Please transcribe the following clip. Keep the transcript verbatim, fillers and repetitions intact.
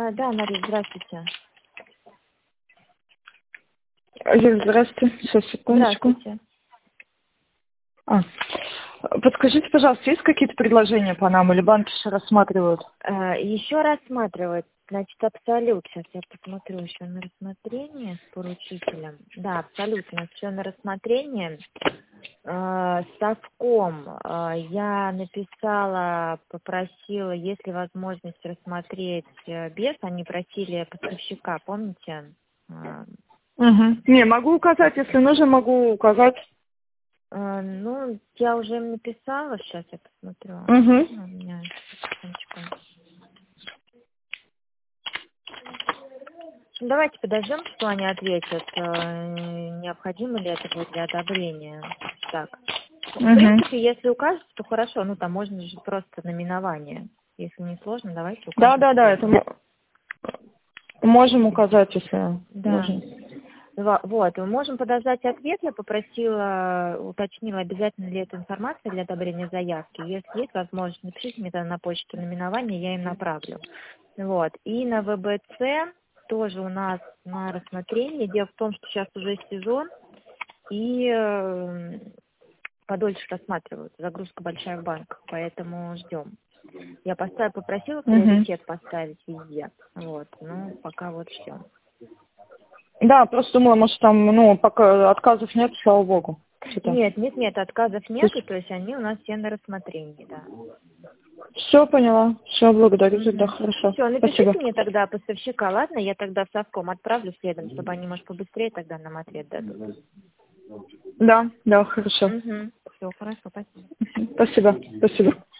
А, да, Мария, здравствуйте. Юль, здравствуйте. Сейчас, секундочку. Здравствуйте. А. Подскажите, пожалуйста, есть какие-то предложения по нам или банки еще рассматривают? А, еще рассматривают. Значит, Абсолют. Сейчас я посмотрю еще на рассмотрение с поручителем. Да, Абсолют у нас все на рассмотрение. А, Совком а, я написала, попросила, есть ли возможность рассмотреть э, без. Они просили поставщика, помните? А, Угу. Не, могу указать, если нужно, могу указать. а, ну, я уже им написала, сейчас я посмотрю. Угу. Ну, у меня секундочку. Ну, давайте подождем, что они ответят, э, необходимо ли это будет для одобрения. Так. В Угу. принципе, если укажете, то хорошо, ну там можно же просто наименование. Если не сложно, давайте Да, укажем. да, да, это мо- можем указать, если Да. нужно. Два- Вот, мы можем подождать ответ. Я попросила, уточнила, обязательно ли эта информация для одобрения заявки. Если есть возможность, напишите мне тогда на почту наименование, я им направлю. Вот. И на ВБЦ тоже у нас на рассмотрении. Дело в том, что сейчас уже сезон, и э, подольше рассматривают. Загрузка большая в банках, поэтому ждем. Я поставила, попросила Угу. приоритет поставить везде. Вот. Ну, пока вот ждем. Да, просто думала, может там, ну, пока отказов нет, слава богу. Что-то. Нет, нет, нет, отказов нету, то есть они у нас все на рассмотрении, да. Все поняла. Все, благодарю тогда, Угу. хорошо. Все, Спасибо. напишите мне тогда поставщика, ладно? Я тогда в Совком отправлю следом, чтобы они, может, побыстрее тогда нам ответ дадут. Да, да, хорошо. Угу. Все, хорошо, спасибо. Мгм. Спасибо, спасибо.